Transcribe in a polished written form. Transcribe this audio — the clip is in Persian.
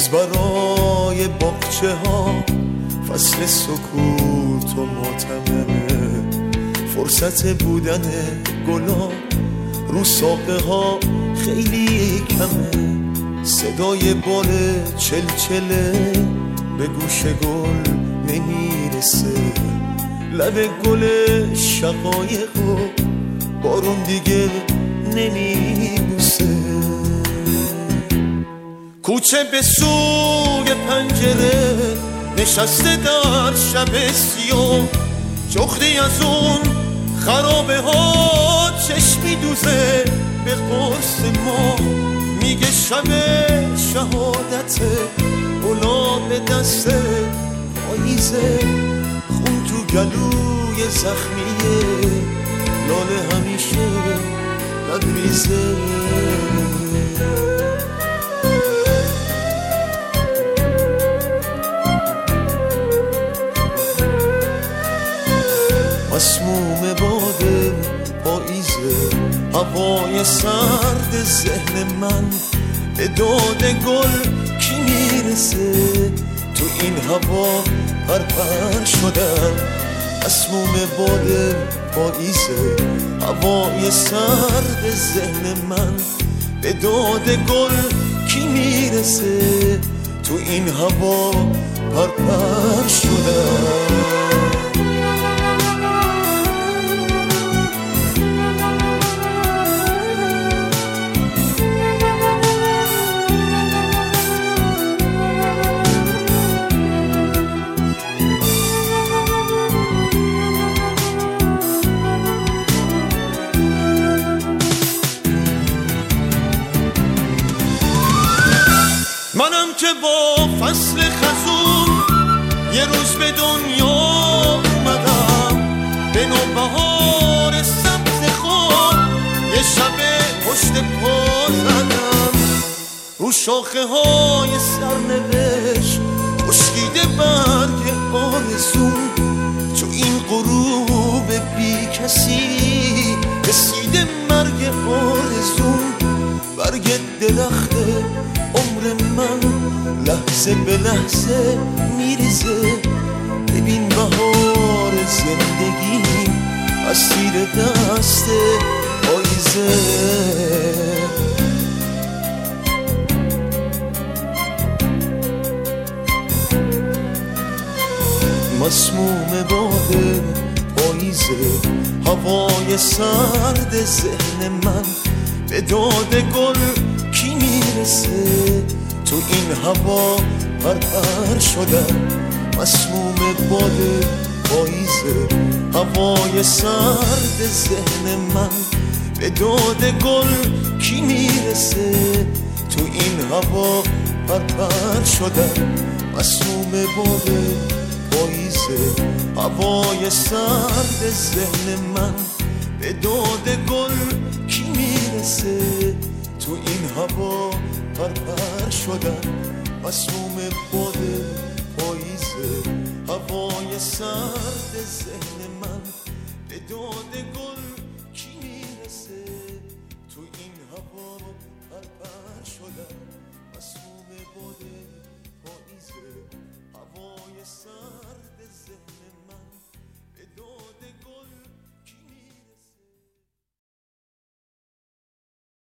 روز برای باغچه ها فصل سکوت و ماتمه، فرصت بودن گلا رو ساقه ها خیلی کمه، صدای بال چلچله به گوش گل نمیرسه، لب گل شقایق و بارون دیگه نمیبوسه. کوچه به سوی پنجره نشسته در شب سیاه، جغدی از اون خرابه ها چشمی دوزه به قرص ما، میگه شب شهادته اولا به دست پاییزه، خون تو گلوی زخمیه لاله همیشه لبریزه. مسموم باد پاییزه، هوای سرد ذهن من به داد گل کی میرسه، تو این هوا پرپر شدم. مسموم باد پاییزه، هوای سرد ذهن من به داد گل کی میرسه، تو این هوا پرپر شدم. منم که با فصل خزون یه روز به دنیا اومدم، به نوبهار سبز خواب یه شب پشت پا زدم، رو شاخه های سرنوشت خشکیده برگ آرزون، تو این غروب بی کسی رسیده مرگ آرزون، برگ درخت عمر من لحظه به لحظه میریزه، ببین بهار زندگی از تیر دست پاییزه. مسموم باد پاییزه، هوای سرد ذهن من به داد گل کی میرسه، تو این هوا پرپر شدم. مسموم باد پاییزه، هوای سرد ذهن من به داد گل کی میرسه، تو این هوا پرپر شدم. مسموم باد پاییزه، هوای سرد ذهن من به داد گل کی میرسه، تو این هوا پرپر شدم. مسموم باد پاییزه، هوای سرد ذهن من به داد گل کی میرسه، تو این هوا پرپر شدم. مسموم باد پاییزه، هوای سرد ذهن من به داد